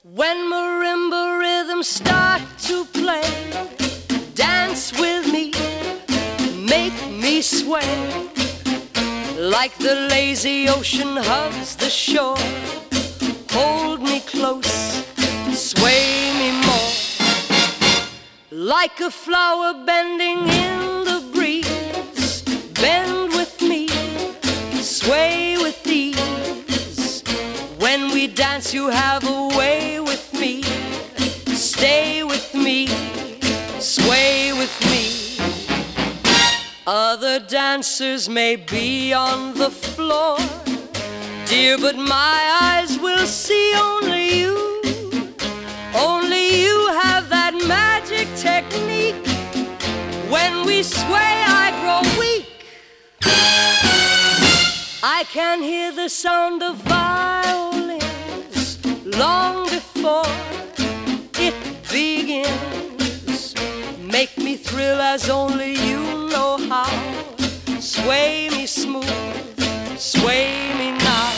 When marimba rhythms start to play, dance with me, make me sway. Like the lazy ocean hugs the shore, hold me close, sway me more. Like a flower bending in the breeze, bend with me, sway with ease. When we dance you have a way with me, stay with me, sway with me. Other dancers may be on the floor, dear, but my eyes will see only you. Only you have that magic technique. When we sway, I grow weak. I can hear the sound of violins long before it begins. Make me thrill as only you know how. Sway me smooth, sway me now.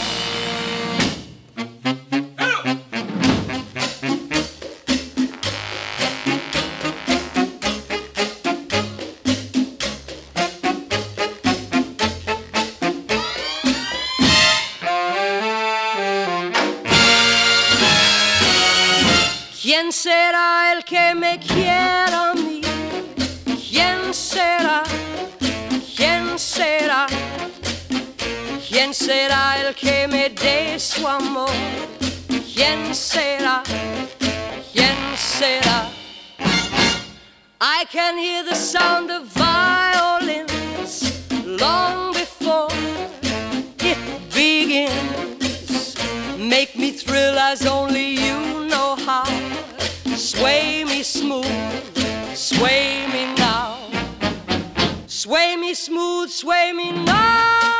¿Quién será el que me quiera a mí? ¿Quién será? ¿Quién será? ¿Quién será el que me dé su amor? ¿Quién será? ¿Quién será? I can hear the sound of violins long before it begins. Make me thrill as only you know how. Sway me smooth, sway me now. Sway me smooth, sway me now.